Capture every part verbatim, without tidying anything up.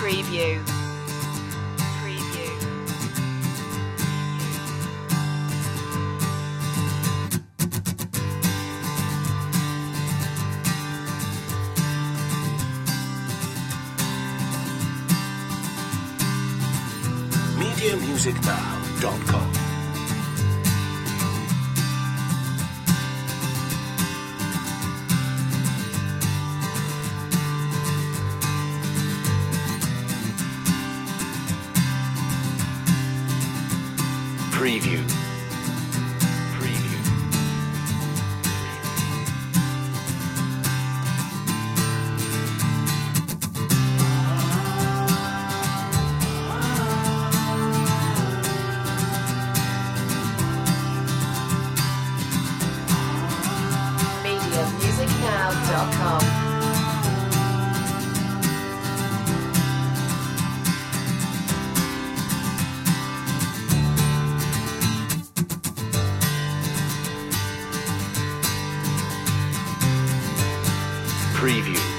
Preview. Preview. media music now dot com. Preview. Preview. media music now dot com. Preview. Preview.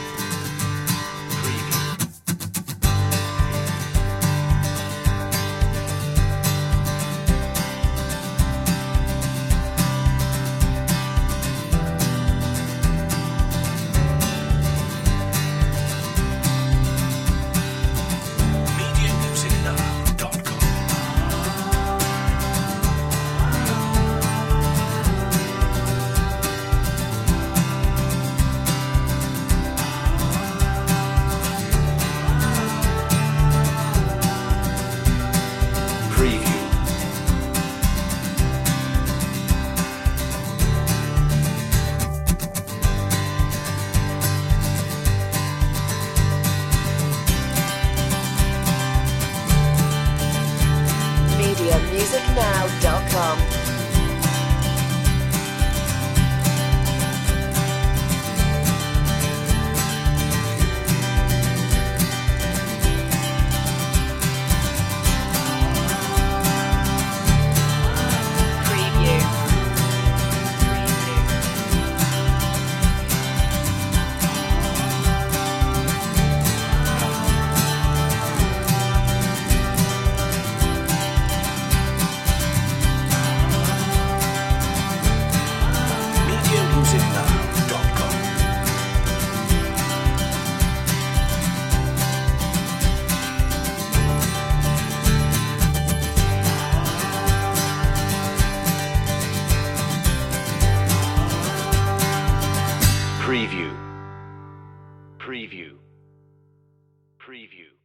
media music now dot com. Preview. media music now dot com. Preview. Preview. media music now dot com. Preview. Preview. Preview.